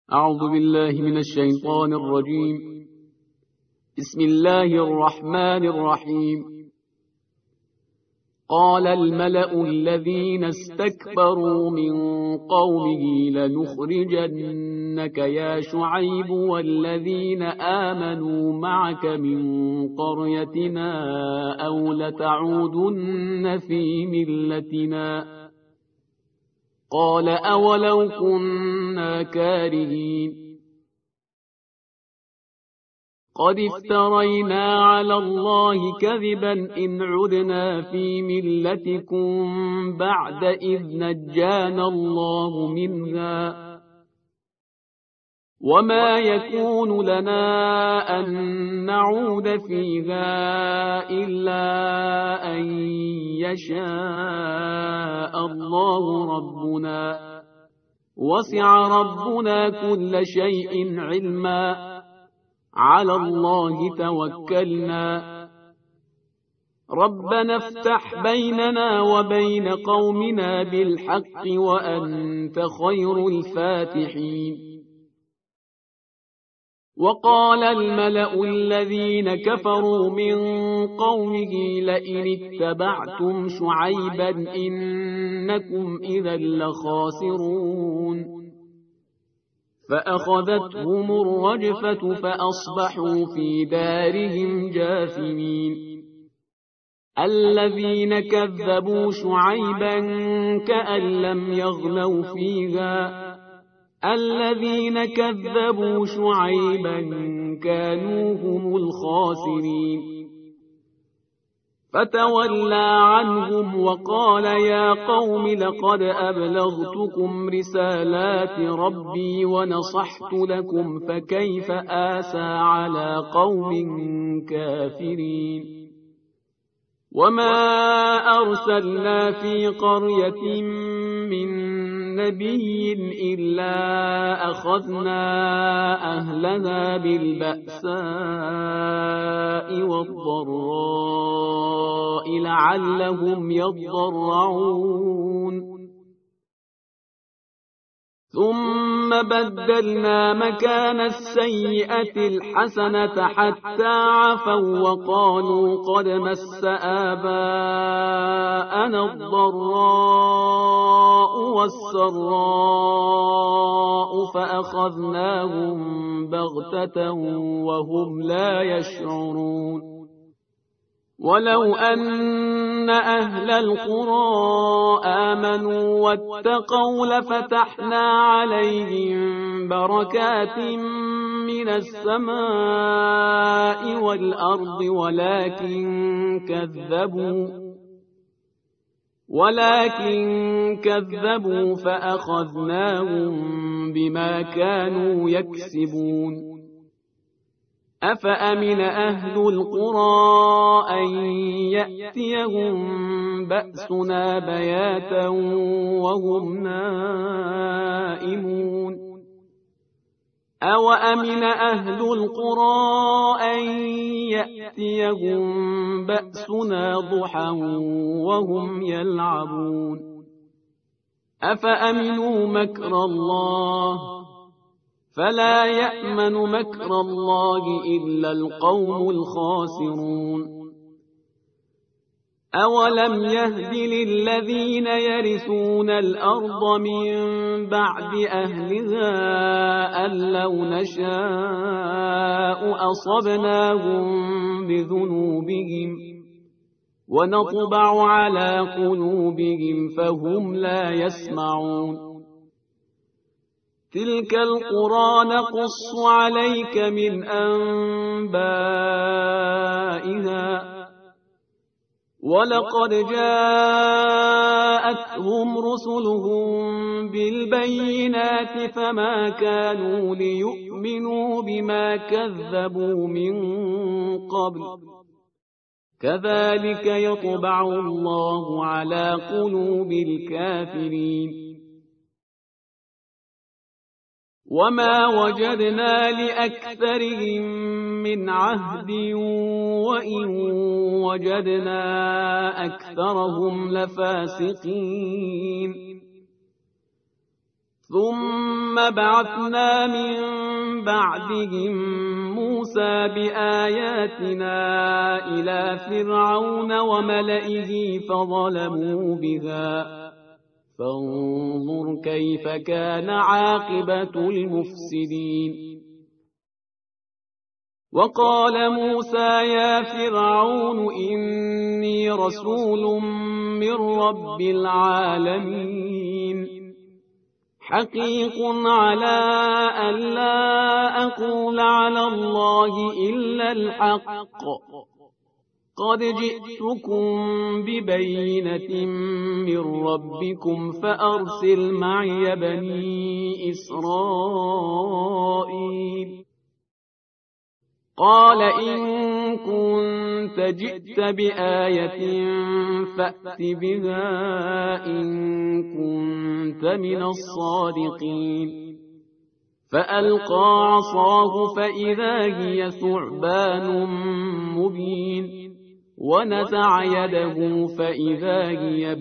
أعوذ بالله من الشيطان الرجيم. بسم الله الرحمن الرحيم. قال الملأ الذين استكبروا من قومه لنخرجنك يا شعيب والذين آمنوا معك من قريتنا أو لتعودن في ملتنا. قال أولو كنا كارهين. قد افترينا على الله كذبا إن عدنا في ملتكم بعد إذ نجانا الله منها، وما يكون لنا أن نعود فيها إلا أن يشاء الله ربنا، وسع ربنا كل شيء علما، على الله توكلنا. ربنا افتح بيننا وبين قومنا بالحق وأنت خير الفاتحين. وقال الملأ الذين كفروا من قومه لئن اتبعتم شعيبا إنكم إذا لخاسرون. فأخذتهم الرجفة فأصبحوا في دارهم جاثمين. الذين كذبوا شعيبا كأن لم يغنوا فيها، الذين كذبوا شعيبا كانوا هم الخاسرين. فتولى عنهم وقال يا قوم لقد أبلغتكم رسالات ربي ونصحت لكم فكيف آسى على قوم كافرين. وما أرسلنا في قرية من نبي إلا أخذنا أهلها بالبأساء والضراء لعلهم يضرعون. ثم بدلنا مكان السيئة الحسنة حتى عفوا وقالوا قد مس آباءنا الضراء والسراء فأخذناهم بغتة وهم لا يشعرون. ولو أن أهل القرى آمنوا واتقوا لفتحنا عليهم بركات من السماء والأرض ولكن كذبوا فأخذناهم بما كانوا يكسبون. أفأمن أهل القرى أن يأتيهم بأسنا بياتا وهم نائمون. أوأمن أهل القرى أن يأتيهم بأسنا ضحى وهم يلعبون. أفأمنوا مكر الله فلا يأمن مكر الله إلا القوم الخاسرون. أولم يهد للذين يرثون الأرض من بعد أهلها أن لو نشاء أصبناهم بذنوبهم ونطبع على قلوبهم فهم لا يسمعون. تلك القرى نقص عليك من أنبائها ولقد جاءتهم رسلهم بالبينات فما كانوا ليؤمنوا بما كذبوا من قبل كذلك يطبع الله على قلوب الكافرين. وما وجدنا لأكثرهم من عهد وإن وجدنا أكثرهم لفاسقين. ثم بعثنا من بعدهم موسى بآياتنا إلى فرعون وملئه فظلموا بها فانظر كيف كان عاقبة المفسدين وقال موسى يا فرعون إني رسول من رب العالمين حقيق على أن لا أقول على الله إلا الحق قد جئتكم ببينة من ربكم فأرسل معي بني إسرائيل قال إن كنت جئت بآية فأت بها إن كنت من الصادقين فألقى عصاه فإذا هي ثعبان مبين ونزع يده فإذا هي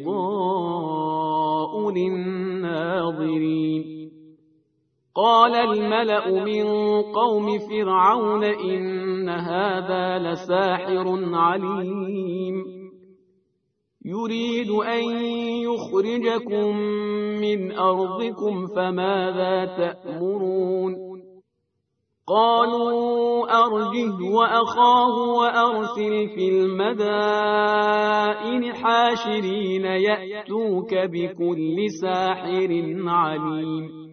بيضاء للناظرين قال الملأ من قوم فرعون إن هذا لساحر عليم يريد أن يخرجكم من أرضكم فماذا تأمرون قالوا أرجه وأخاه وأرسل في المدائن حاشرين يأتوك بكل ساحر عليم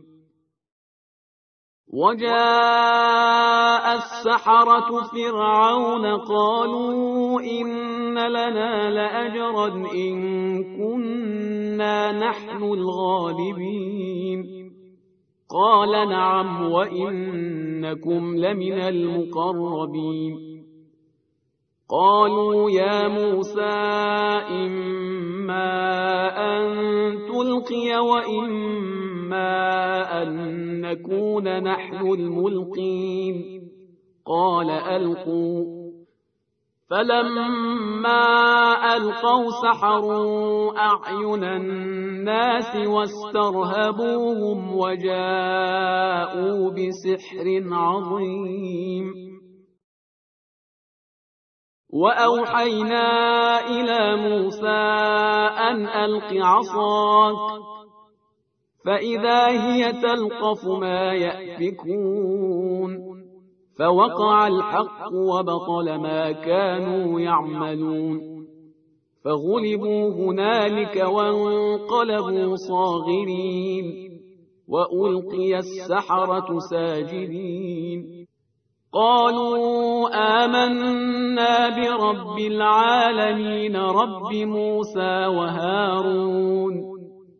وجاء السحرة فرعون قالوا إن لنا لأجرا إن كنا نحن الغالبين قال نعم وإنكم لمن المقربين قالوا يا موسى إما أن تلقي وإما أن نكون نحن الملقين قال ألقوا فلما ألقوا سحروا أعين الناس واسترهبوهم وجاءوا بسحر عظيم وأوحينا إلى موسى أن ألق عصاك فإذا هي تلقف ما يأفكون فوقع الحق وبطل ما كانوا يعملون فغلبوا هنالك وانقلبوا صاغرين وألقي السحرة ساجدين قالوا آمنا برب العالمين رب موسى وهارون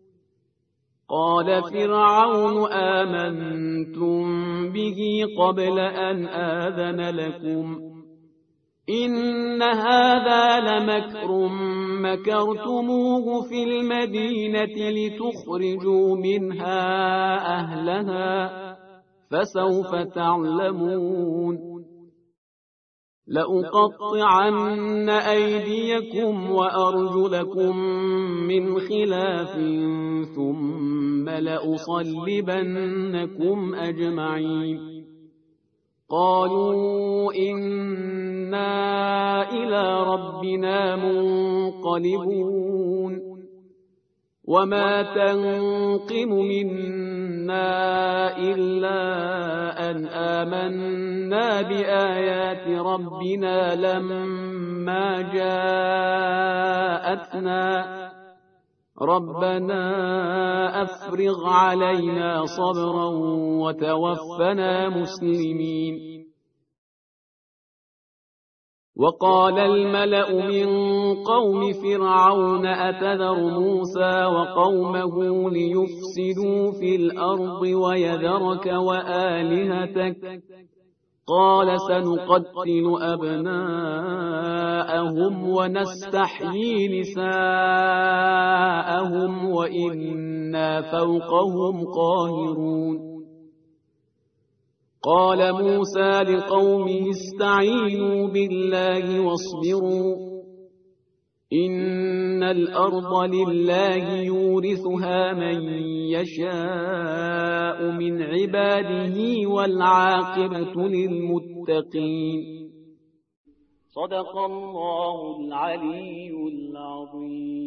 قال فرعون آمنتم به قبل أن آذن لكم إن هذا لمكر مكرتموه في المدينة لتخرجوا منها أهلها فسوف تعلمون لأقطعن أيديكم وأرجلكم من خلاف ثم لأصلبنكم أجمعين قالوا إنا إلى ربنا منقلبون وما تنقم منا إلا أن آمنا بآيات ربنا لما جاءتنا ربنا أفرغ علينا صبرا وتوفنا مسلمين وقال الملأ من قوم فرعون أتذر موسى وقومه ليفسدوا في الأرض ويذرك وآلهتك قال سنقتل أبناءهم ونستحيي نساءهم وإنا فوقهم قاهرون قال موسى لقومه استعينوا بالله واصبروا إن الأرض لله يورثها من يشاء من عباده والعاقبة للمتقين. صدق الله العلي العظيم.